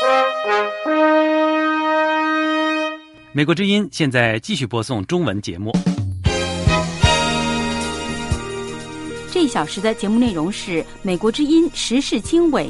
美国之音现在继续播送中文节目。 这一小时的节目内容是美国之音时事经纬。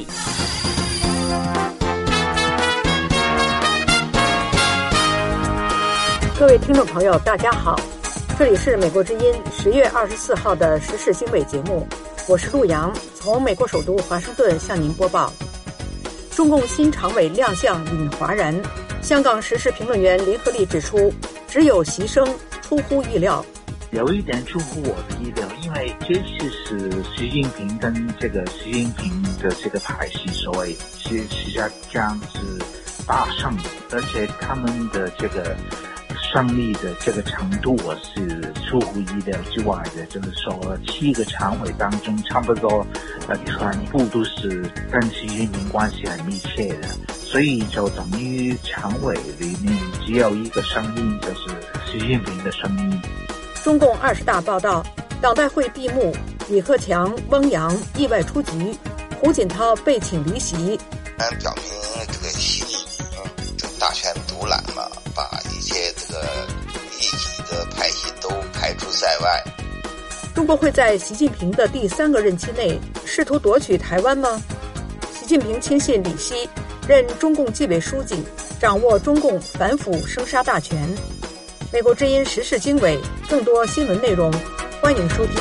各位听众朋友大家好，这里是美国之音10月24号的时事经纬节目，我是陆洋，从美国首都华盛顿向您播报。中共新常委亮相引哗然，香港时事评论员林和利指出，只有习生出乎意料。 有一点出乎我的意料，因为这次是习近平跟习近平的派系，所谓实际上是大胜，而且他们的胜利的程度我是出乎意料之外的，就是说7个常委当中，差不多全部都是跟习近平关系很密切的，所以就等于常委里面只有一个声音，就是习近平的声音。 中共20大报道，党代会闭幕，李克强、汪洋意外出局，胡锦涛被请离席。 表明习近平大权独揽嘛，把一切异己的派系都排除在外。 中国会在习近平的第3个任期内试图夺取台湾吗？习近平亲信李希任中共纪委书记，掌握中共反腐生杀大权。美国之音时事经纬，更多新闻内容，欢迎收听。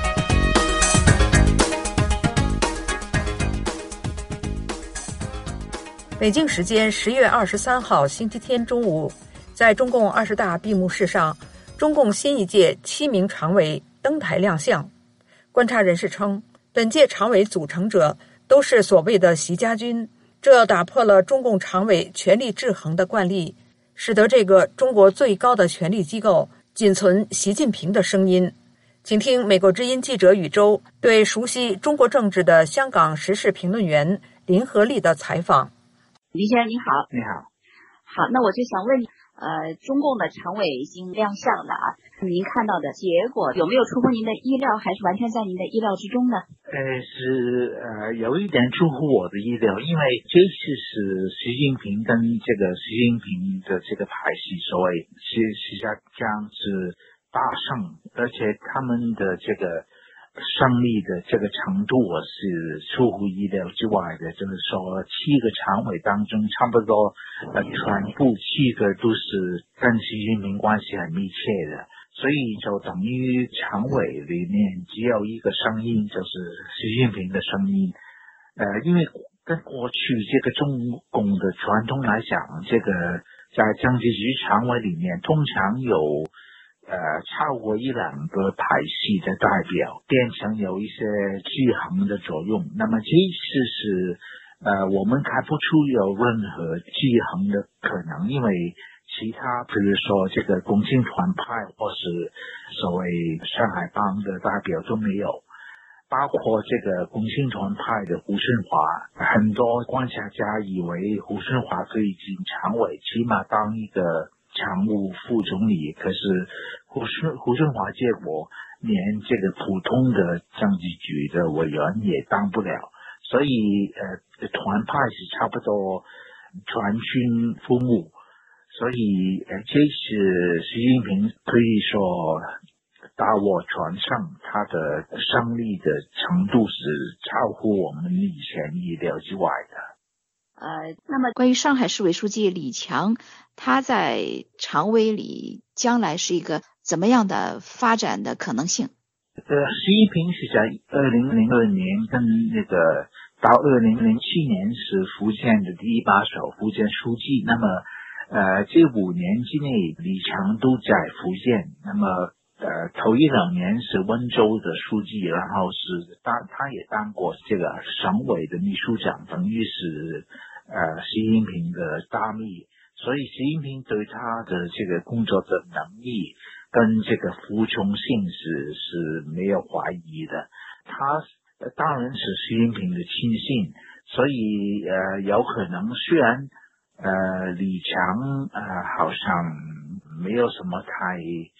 北京时间10月23号星期天中午，在中共20大闭幕式上，中共新一届7名常委登台亮相。观察人士称，本届常委组成者都是所谓的习家军，这打破了中共常委权力制衡的惯例，使得这个中国最高的权力机构仅存习近平的声音。请听美国之音记者宇宙对熟悉中国政治的香港时事评论员林和利的采访。 林先生您好。 你好。 好，那我就想问你，中共的常委已经亮相了啊，您看到的结果有没有出乎您的意料，还是完全在您的意料之中呢？ 是有一点出乎我的意料，因为这次是习近平跟习近平的派系，所谓实际上是大胜，而且他们的胜利的程度我是出乎意料之外的，就是说7个常委当中，差不多全部7个都是跟习近平关系很密切的，所以就等于常委里面只有一个声音，就是习近平的声音。因为跟过去中共的传统来讲，在政治局常委里面通常有超过1-2个派系的代表，变成有一些制衡的作用。那么这次是我们看不出有任何制衡的可能，因为其他比如说共青团派或是所谓上海帮的代表都没有，包括共青团派的胡春华，很多观察家以为胡春华可以进常委，起码当一个常务副总理，可是胡春华结果连普通的政治局的委员也当不了，所以团派是差不多全军覆没，所以这次习近平可以说大获全胜，他的胜利的程度是超乎我们以前意料之外的。 那么关于上海市委书记李强，他在常委里将来是一个怎么样的发展的可能性？ 习近平是在2002年跟到2007年是福建的第一把手，福建书记。那么这5年之内，李强都在福建。那么头1-2年是温州的书记，然后是他也当过省委的秘书长，等于是习近平的大秘，所以习近平对他的工作的能力跟服从性是没有怀疑的。他当然是习近平的亲信，所以有可能虽然李强好像没有什么太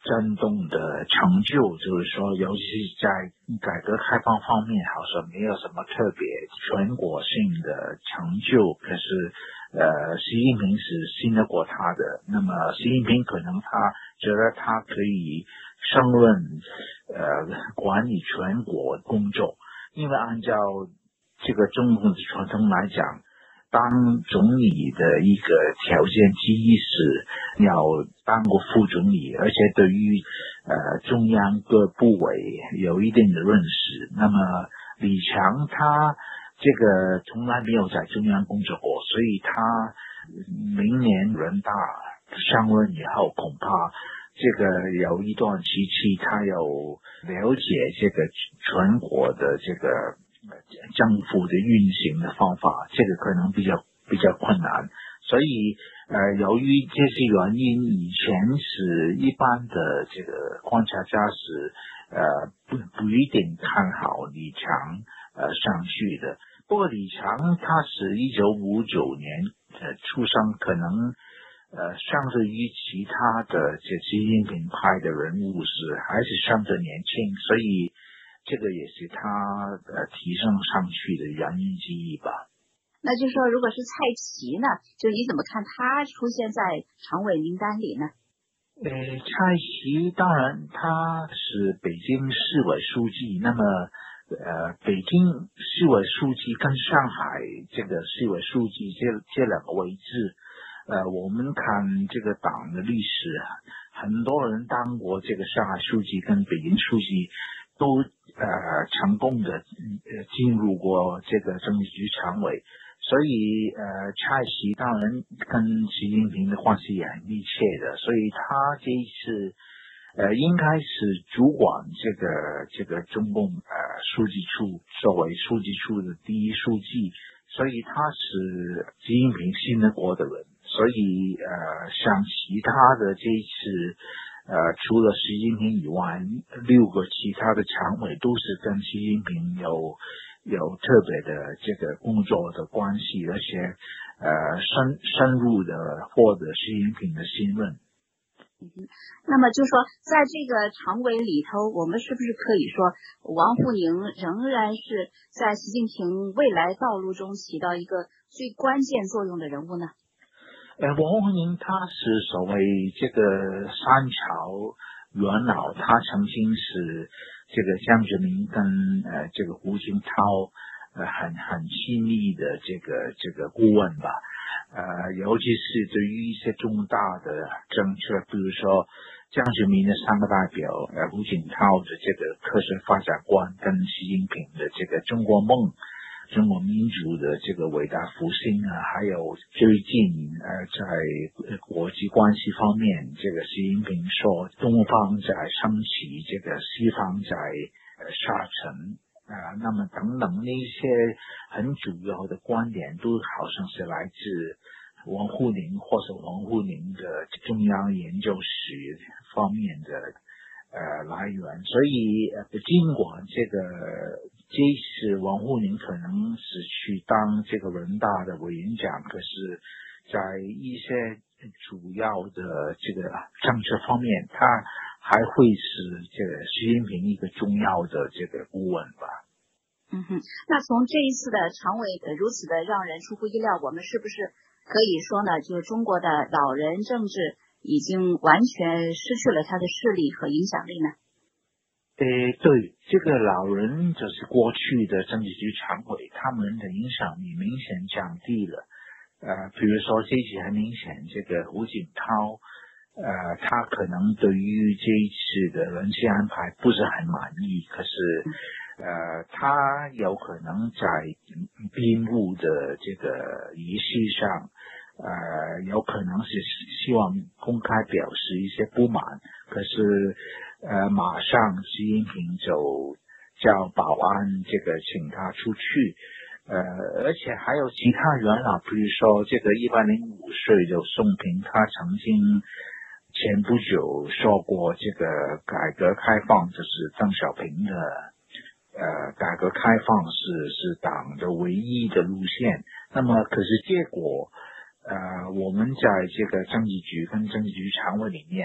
震动的成就，就是说尤其是在改革开放方面好像没有什么特别全国性的成就，可是习近平是信得过他的，那么习近平可能他觉得他可以胜任管理全国工作，因为按照这个中共的传统来讲，当总理的一个条件之一是要当过副总理，而且对于中央各部委有一定的认识。那么李强他这个从来没有在中央工作过，所以他明年人大上任以后，恐怕这个有一段时期他有了解这个全国的这个政府的运行的方法，这个可能比较困难。所以由于这些原因，以前是一般的这个观察家是不一定看好李强上去的。不过李强他是1959年出生，可能相对于其他的这习近平派的人物还是相对年轻，所以这个也是他提升上去的原因之一吧。 那就是说，如果是蔡奇呢，就你怎么看他出现在常委名单里呢？ 蔡奇当然他是北京市委书记，那么北京市委书记跟上海这个市委书记这两个位置，我们看这个党的历史，很多人当过这个上海书记跟北京书记，都成功的进入过这个政治局常委。所以蔡奇当然跟习近平的关系也很密切的，所以他这一次应该是主管这个中共书记处，作为书记处的第一书记，所以他是习近平信得过的人。所以像其他的这一次除了习近平以外，6个其他的常委都是跟习近平有特别的这个工作的关系，而且深入的获得习近平的信任。 那么就说在这个常委里头，我们是不是可以说王沪宁仍然是在习近平未来道路中起到一个最关键作用的人物呢？ 王沪宁他是所谓这个三朝元老，他曾经是这个江泽民跟这个胡锦涛很亲密的这个顾问吧。尤其是对于一些重大的政策，比如说江泽民的3个代表，胡锦涛的这个科学发展观，跟习近平的这个中国梦、中国民族的这个伟大复兴啊，还有最近在国际关系方面，这个习近平说东方在升起，这个西方在下沉那么等等那些很主要的观点，都好像是来自王沪宁或者王沪宁的中央研究室方面的来源。所以尽管这次王沪宁可能是去当这个人大的委员长，可是在一些主要的这个政策方面，他还会是这个习近平一个重要的这个顾问吧。 那从这一次的常委如此的让人出乎意料，我们是不是可以说呢，就是中国的老人政治已经完全失去了它的势力和影响力呢？ 对，这个老人就是过去的政治局常委，他们的影响力明显降低了。比如说这次很明显，这个胡锦涛他可能对于这一次的人事安排不是很满意，可是他有可能在闭幕的这个仪式上有可能是希望公开表示一些不满，可是马上习近平就叫保安这个请他出去。而且还有其他元老，比如说这个105岁的宋平，他曾经前不久说过，这个改革开放就是邓小平的改革开放是党的唯一的路线。那么可是结果我们在这个政治局跟政治局常委里面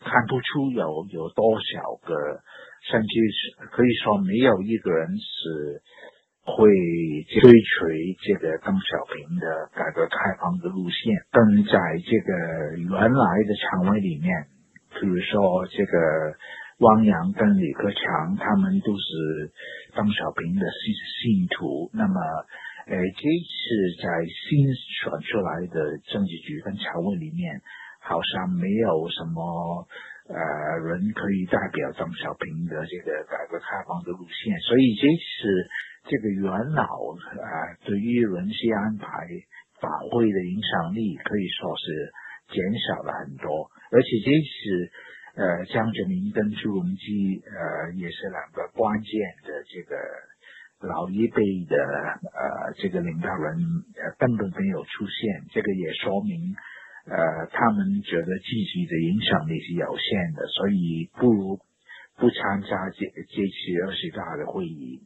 看不出有多少个，甚至可以说没有一个人是会追随这个邓小平的改革开放的路线。但在这个原来的常委里面，比如说这个汪洋跟李克强，他们都是邓小平的信徒。那么这次在新选出来的政治局跟常委里面，好像没有什么人可以代表邓小平的这个改革开放的路线，所以这次这个元老对于人事安排发挥的影响力可以说是减少了很多。而且这次江泽民跟朱镕基也是两个关键的这个老一辈的这个领导人根本没有出现，这个也说明他们觉得自己的影响力是有限的，所以不如不参加这次20大的会议。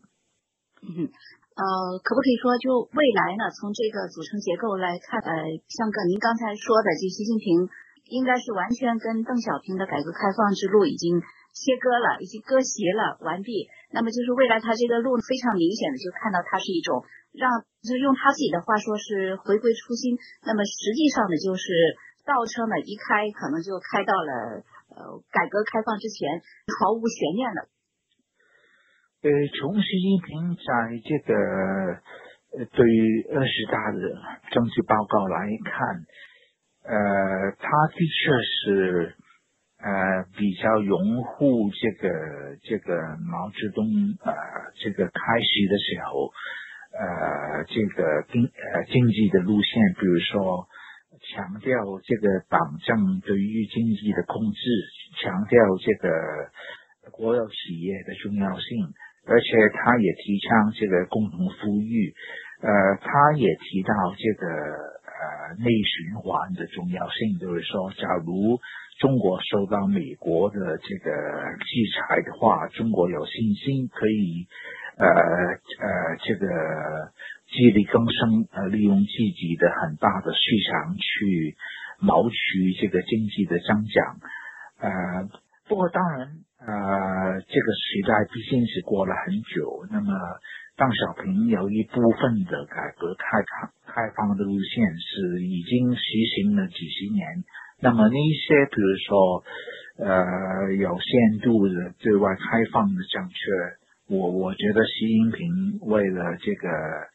可不可以说就未来呢，从这个组成结构来看，像您刚才说的，就习近平应该是完全跟邓小平的改革开放之路已经切割了，已经割席了，完毕。那么就是未来他这个路非常明显的就看到它是一种就是用他自己的话说是回归初心，那么实际上呢就是倒车呢一开可能就开到了改革开放之前，毫无悬念了。 从习近平在这个对于20大的政治报告来看，他的确是比较拥护这个毛泽东这个开始的时候这个经济的路线，比如说强调这个党政对于经济的控制，强调这个国有企业的重要性，而且他也提倡这个共同富裕，他也提到这个内循环的重要性，就是说假如中国受到美国的这个制裁的话，中国有信心可以这个自力更生，利用自己的很大的市场去谋取这个经济的增长。不过当然这个时代毕竟是过了很久，那么邓小平有一部分的改革开放的路线是已经实行了几十年，那么那些比如说有限度的对外开放的政策，我觉得习近平为了这个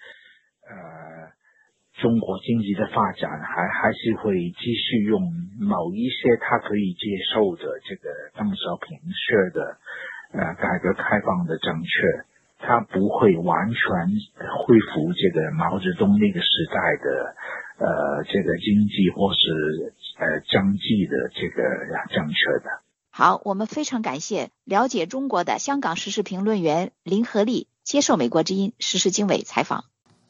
中国经济的发展还是会继续用某一些他可以接受的这个邓小平式的改革开放的政策，他不会完全恢复这个毛泽东那个时代的这个经济或是经济的这个政策的。 好，我们非常感谢了解中国的香港时事评论员林和利接受美国之音时事经纬采访。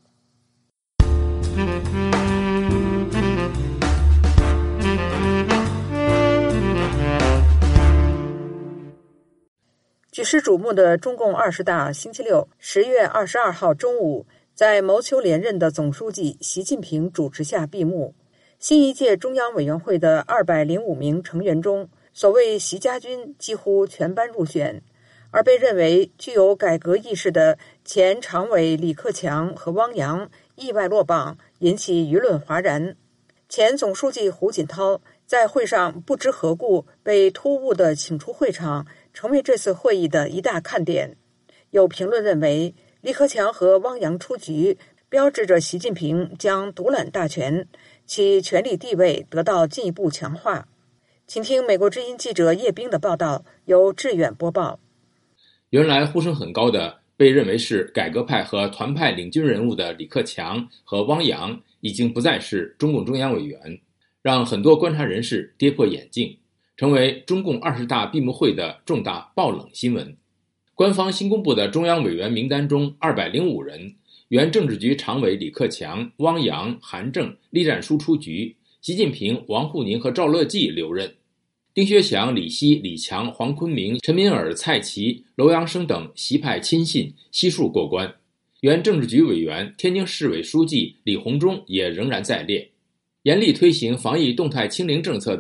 举世瞩目的中共20大星期六10月22号中午，在谋求连任的总书记习近平主持下闭幕。新一届中央委员会的205名成员中，所谓习家军几乎全班入选，而被认为具有改革意识的前常委李克强和汪洋意外落榜，引起舆论哗然。前总书记胡锦涛在会上不知何故被突兀地请出会场，成为这次会议的一大看点。有评论认为，李克强和汪洋出局，标志着习近平将独揽大权，其权力地位得到进一步强化。请听美国之音记者叶冰的报道，由志远播报。 原来呼声很高的，被认为是改革派和团派领军人物的李克强和汪洋，已经不再是中共中央委员，让很多观察人士跌破眼镜，成为中共20大闭幕会的重大爆冷新闻。官方新公布的中央委员名单中205人，原政治局常委李克强、汪洋、韩正栗战书出局，习近平、王沪宁和赵乐际留任，丁薛祥、李希、李强、黄坤明、陈敏尔、蔡奇、楼阳生等习派亲信悉数过关。原政治局委员、天津市委书记李鸿忠也仍然在列。严厉推行防疫动态清零政策的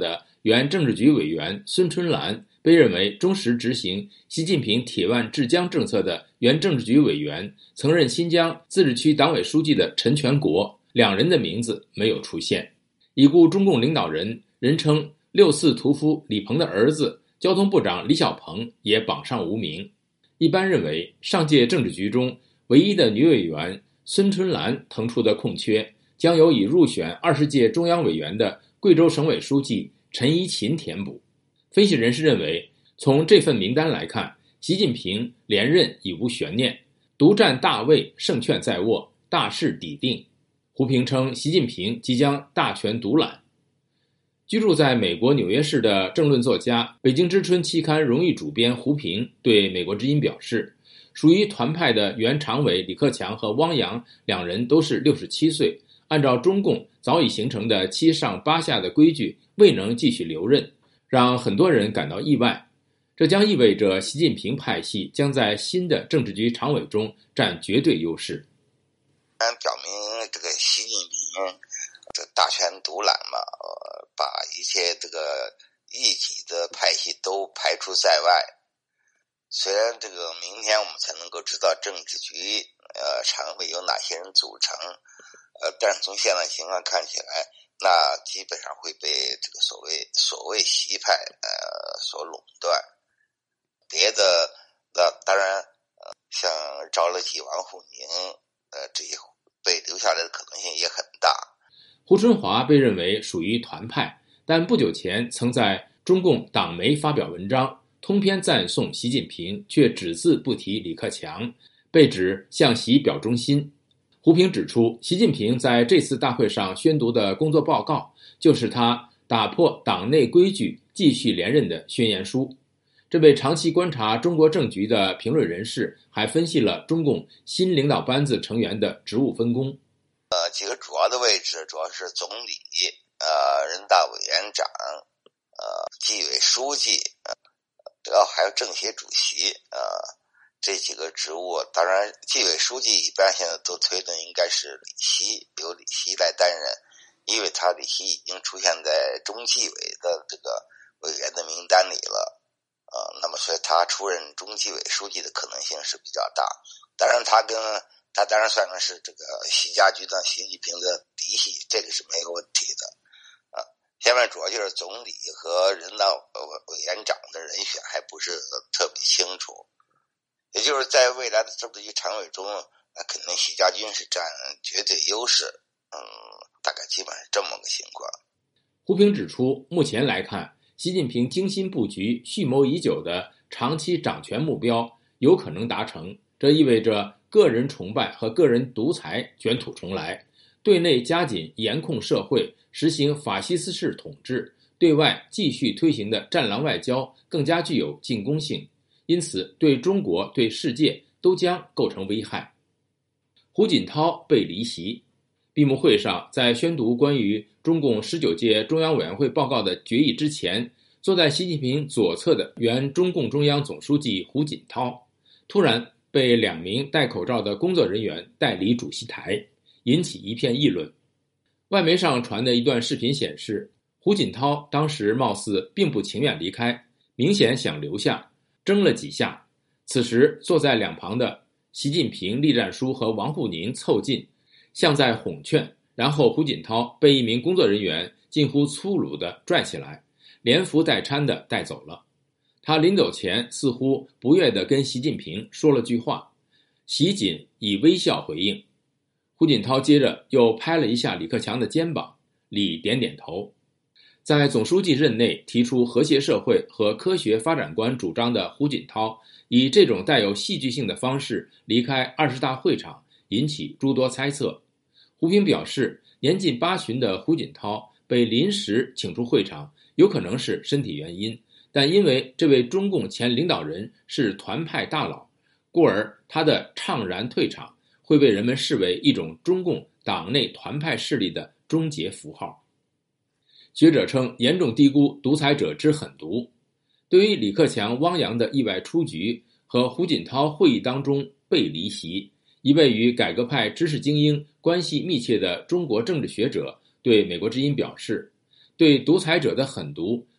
原政治局委员孙春兰，被认为忠实执行习近平铁腕治疆政策的原政治局委员、曾任新疆自治区党委书记的陈全国，两人的名字没有出现。已故中共领导人，人称六四屠夫李鹏的儿子交通部长李小鹏也榜上无名。一般认为，上届政治局中唯一的女委员孙春兰腾出的空缺，将由已入选20届中央委员的贵州省委书记陈一勤填补。分析人士认为，从这份名单来看，习近平连任已无悬念，独占大位胜券在握，大势底定。胡平称，习近平即将大权独揽。居住在美国纽约市的政论作家、北京之春期刊荣誉主编胡平对美国之音表示，属于团派的原常委李克强和汪洋两人都是67岁，按照中共早已形成的7上8下的规矩，未能继续留任，让很多人感到意外。这将意味着习近平派系将在新的政治局常委中占绝对优势。 表明这个习近平这大权独揽嘛，把一些这个异己的派系都排除在外。虽然这个明天我们才能够知道政治局常委有哪些人组成，但是从现在情况看起来，那基本上会被这个所谓习派所垄断。别的当然像赵乐际、王沪宁这些被留下来的可能性也很大。 胡春华被认为属于团派，但不久前曾在中共党媒发表文章，通篇赞颂习近平，却只字不提李克强，被指向习表忠心。胡平指出，习近平在这次大会上宣读的工作报告，就是他打破党内规矩继续连任的宣言书。这位长期观察中国政局的评论人士还分析了中共新领导班子成员的职务分工。 几个主要的位置主要是总理、人大委员长、纪委书记，主要还有政协主席这几个职务。当然纪委书记一般现在都推的应该是李希，由李希来担任，因为李希已经出现在中纪委的这个委员的名单里了。那么所以他出任中纪委书记的可能性是比较大。当然他当然算是这个习家军的习近平的嫡系，这个是没有问题的。下面主要就是总理和人大委员长的人选还不是特别清楚。也就是在未来的政治局常委中，那肯定习家军是占绝对优势。大概基本是这么个情况。 胡平指出，目前来看，习近平精心布局、蓄谋已久的长期掌权目标有可能达成，这意味着个人崇拜和个人独裁卷土重来，对内加紧严控社会，实行法西斯式统治，对外继续推行的战狼外交更加具有进攻性，因此对中国、对世界都将构成危害。胡锦涛被离席。闭幕会上，在宣读关于中共19届中央委员会报告的决议之前，坐在习近平左侧的原中共中央总书记胡锦涛突然被2名戴口罩的工作人员带离主席台，引起一片议论。外媒上传的一段视频显示，胡锦涛当时貌似并不情愿离开，明显想留下，争了几下。此时坐在两旁的习近平、栗战书和王沪宁凑近，像在哄劝，然后胡锦涛被一名工作人员近乎粗鲁地拽起来，连扶带搀地带走了。他临走前似乎不悦地跟习近平说了句话，习锦以微笑回应。胡锦涛接着又拍了一下李克强的肩膀，李点点头。在总书记任内提出和谐社会和科学发展观主张的胡锦涛，以这种带有戏剧性的方式离开20大会场，引起诸多猜测。胡平表示，年近80的胡锦涛被临时请出会场，有可能是身体原因，但因为这位中共前领导人是团派大佬，故而他的怅然退场会被人们视为一种中共党内团派势力的终结符号。学者称，严重低估独裁者之狠毒。对于李克强、汪洋的意外出局和胡锦涛会议当中被离席，一位与改革派知识精英关系密切的中国政治学者对美国之音表示，对独裁者的狠毒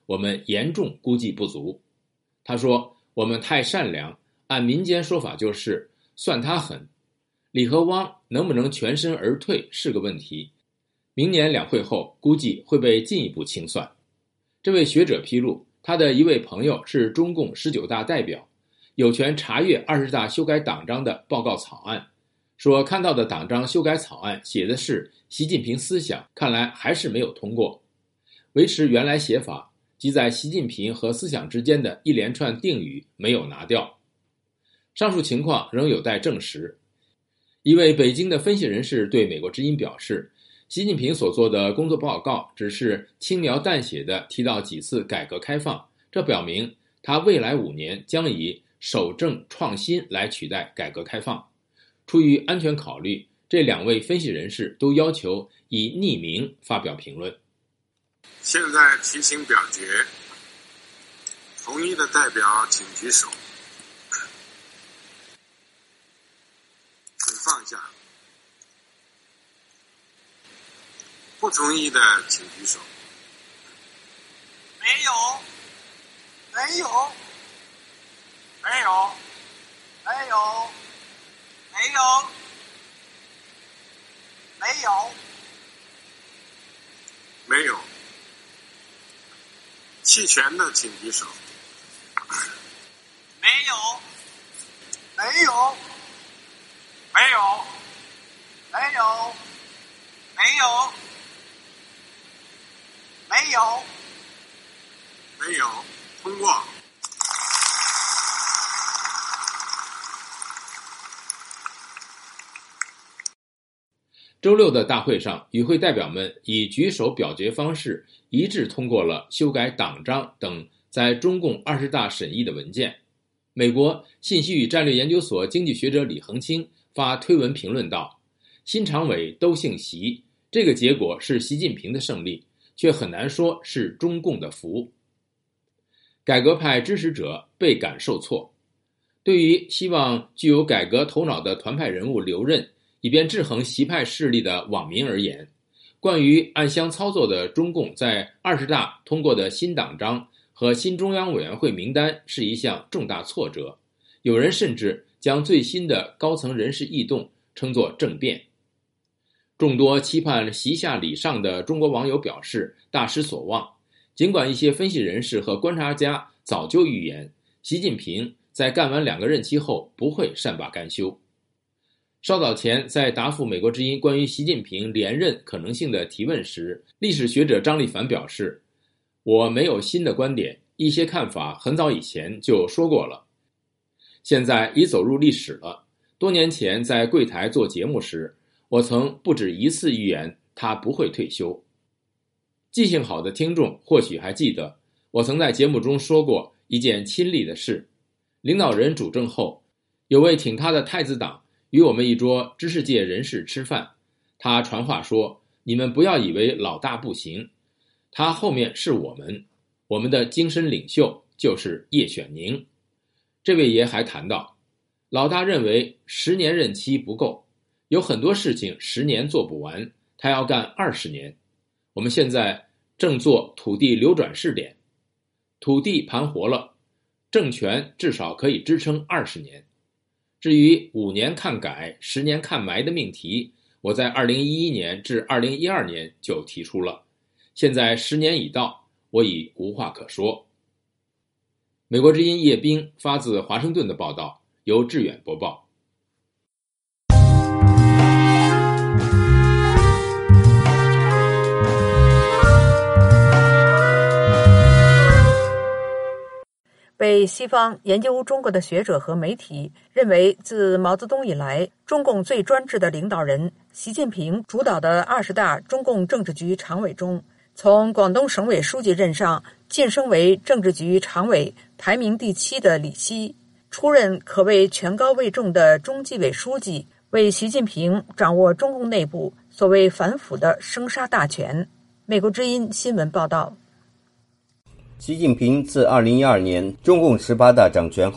我们严重估计不足。他说，我们太善良，按民间说法就是算他狠。李和汪能不能全身而退是个问题，明年两会后估计会被进一步清算。这位学者披露，他的一位朋友是中共19大代表，有权查阅20大修改党章的报告草案，说看到的党章修改草案写的是习近平思想，看来还是没有通过。维持原来写法，即在习近平和思想之间的一连串定语没有拿掉。上述情况仍有待证实。一位北京的分析人士对美国之音表示，习近平所做的工作报告只是轻描淡写地提到几次改革开放，这表明他未来5年将以守正创新来取代改革开放。出于安全考虑，这2位分析人士都要求以匿名发表评论。 现在提请表决，同意的代表请举手，请放下。不同意的请举手。 没有，没有，没有，没有，没有，没有， 没有。弃权的请举手。 没有，没有，没有，没有，没有，没有， 没有，通过。 周六的大会上，与会代表们以举手表决方式一致通过了修改党章等在中共20大审议的文件。美国信息与战略研究所经济学者李恒清发推文评论道，新常委都姓习，这个结果是习近平的胜利，却很难说是中共的福。改革派支持者倍感受挫。对于希望具有改革头脑的团派人物留任，以便制衡习派势力的网民而言，惯于暗箱操作的中共在20大通过的新党章和新中央委员会名单是一项重大挫折。有人甚至将最新的高层人事异动称作政变。众多期盼习下礼上的中国网友表示大失所望，尽管一些分析人士和观察家早就预言，习近平在干完2个任期后不会善罢甘休。稍早前在答复美国之音关于习近平连任可能性的提问时，历史学者张立凡表示，我没有新的观点，一些看法很早以前就说过了，现在已走入历史了。多年前在柜台做节目时，我曾不止一次预言他不会退休。记性好的听众或许还记得，我曾在节目中说过一件亲历的事。领导人主政后，有位挺他的太子党与我们一桌知识界人士吃饭，他传话说，你们不要以为老大不行，他后面是我们的精神领袖就是叶选宁。这位爷还谈到，老大认为10年任期不够，有很多事情10年做不完，他要干20年。我们现在正做土地流转试点，土地盘活了，政权至少可以支撑20年。至于5年看改10年看埋的命题，我在2011年至2012年就提出了，现在10年已到，我已无话可说。美国之音叶冰发自华盛顿的报道，由志远播报。 被西方研究中国的学者和媒体认为，自毛泽东以来，中共最专制的领导人习近平主导的20大中共政治局常委中，从广东省委书记任上晋升为政治局常委排名第7的李希，出任可谓权高位重的中纪委书记，为习近平掌握中共内部所谓反腐的生杀大权。美国之音新闻报道。 习近平自2012年中共18大掌权后，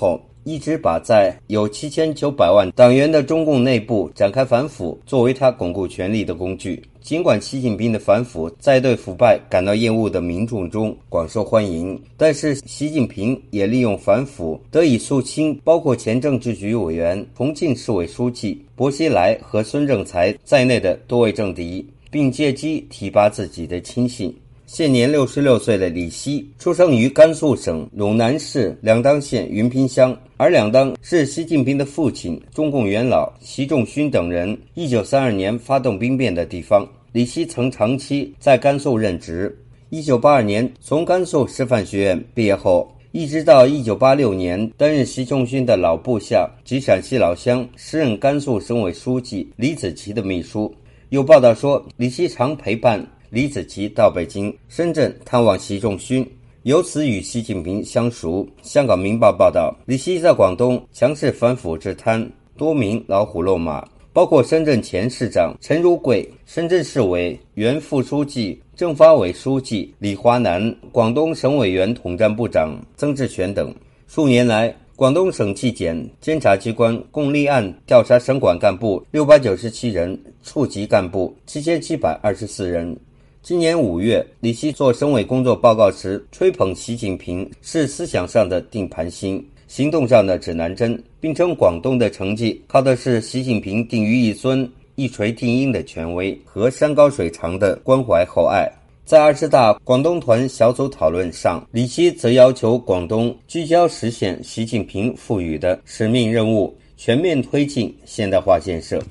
一直把在有7900万党员的中共内部展开反腐作为他巩固权力的工具。尽管习近平的反腐在对腐败感到厌恶的民众中广受欢迎，但是习近平也利用反腐得以肃清包括前政治局委员、重庆市委书记薄熙来和孙政才在内的多位政敌，并借机提拔自己的亲信。现年66岁的李希出生于甘肃省陇南市两当县云坪乡，而两当是习近平的父亲中共元老习仲勋等人1932年发动兵变的地方。李希曾长期在甘肃任职，1982年从甘肃师范学院毕业后，一直到1986年担任习仲勋的老部下及陕西老乡，时任甘肃省委书记李子祺的秘书。有报道说，李希常陪伴李子祺到北京、深圳探望习仲勋，由此与习近平相熟。香港明报报道，李希在广东强势反腐治贪，多名老虎落马，包括深圳前市长陈如贵、深圳市委原副书记、政法委书记李华南、广东省委原统战部长曾志全等。数年来，广东省纪检监察机关共立案调查省管干部697人，处级干部7724人。今年5月，李希做省委工作报告时吹捧习近平是思想上的定盘星，行动上的指南针，并称广东的成绩靠的是习近平定于一尊、一锤定音的权威和山高水长的关怀厚爱。在20大广东团小组讨论上，李希则要求广东聚焦实现习近平赋予的使命任务，全面推进现代化建设。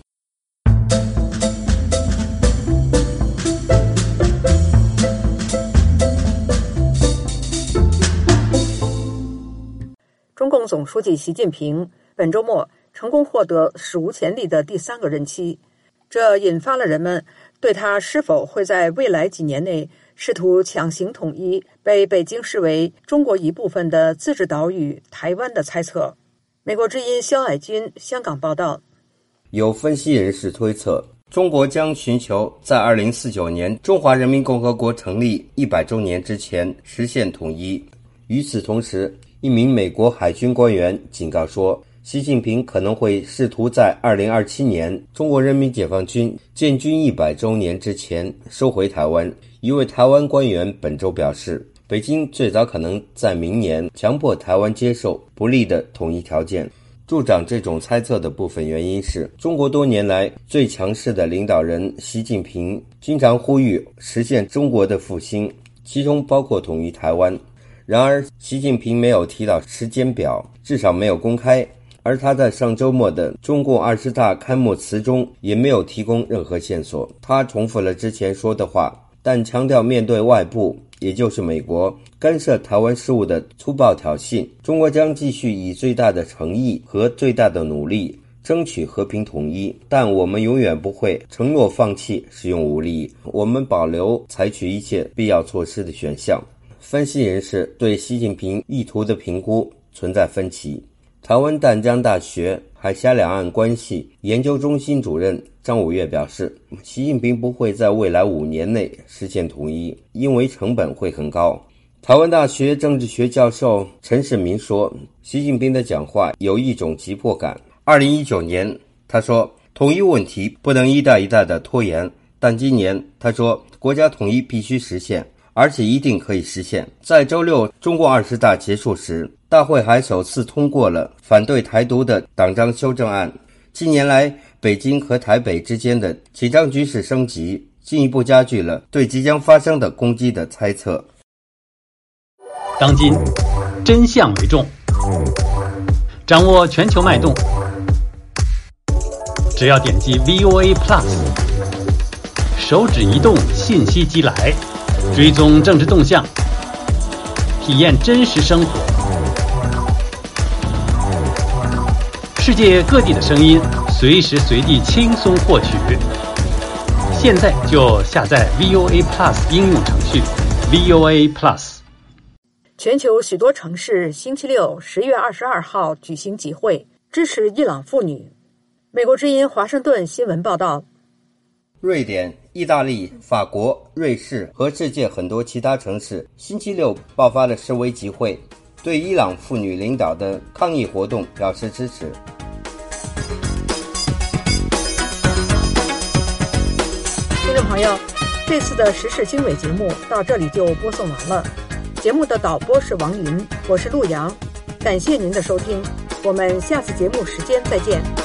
中共总书记习近平本周末成功获得史无前例的第3个任期，这引发了人们对他是否会在未来几年内试图强行统一被北京视为中国一部分的自治岛屿台湾的猜测。美国之音肖爱军香港报道， 有分析人士推测，中国将寻求在2049年中华人民共和国成立100周年之前实现统一。与此同时，一名美国海军官员警告说，习近平可能会试图在2027年中国人民解放军建军100周年之前收回台湾。一位台湾官员本周表示，北京最早可能在明年强迫台湾接受不利的统一条件。助长这种猜测的部分原因是，中国多年来最强势的领导人习近平经常呼吁实现中国的复兴，其中包括统一台湾。然而，习近平没有提到时间表，至少没有公开，而他在上周末的中共20大开幕词中也没有提供任何线索。他重复了之前说的话，但强调面对外部，也就是美国干涉台湾事务的粗暴挑衅，中国将继续以最大的诚意和最大的努力争取和平统一，但我们永远不会承诺放弃使用武力，我们保留采取一切必要措施的选项。分析人士对习近平意图的评估存在分歧。台湾淡江大学海峡两岸关系研究中心主任张武岳表示，习近平不会在未来5年内实现统一，因为成本会很高。台湾大学政治学教授陈世民说，习近平的讲话有一种急迫感。2019年，他说统一问题不能一代一代的拖延，但今年他说国家统一必须实现，而且一定可以实现。在周六中共20大结束时，大会还首次通过了反对台独的党章修正案。近年来，北京和台北之间的紧张局势升级，进一步加剧了对即将发生的攻击的猜测。 当今真相为重，掌握全球脉动，只要点击 VOA Plus， 手指移动，信息即来，追踪政治动向，体验真实生活。世界各地的声音，随时随地轻松获取。现在就下载 VOA Plus 应用程序 VOA Plus。 全球许多城市星期六10月22号举行集会，支持伊朗妇女。美国之音华盛顿新闻报道， 瑞典、意大利、法国、瑞士和世界很多其他城市星期六爆发了示威集会， 对伊朗妇女领导的抗议活动表示支持。 听众朋友，这次的时事经纬节目到这里就播送完了。节目的导播是王林，我是陆阳，感谢您的收听，我们下次节目时间再见。